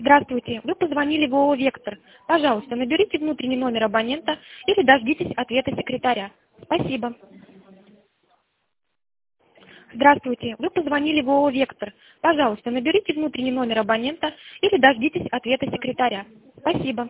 Здравствуйте, вы позвонили в ООО «Вектор». Пожалуйста, наберите внутренний номер абонента или дождитесь ответа секретаря. Спасибо. Здравствуйте, вы позвонили в ООО «Вектор». Пожалуйста, наберите внутренний номер абонента или дождитесь ответа секретаря. Спасибо.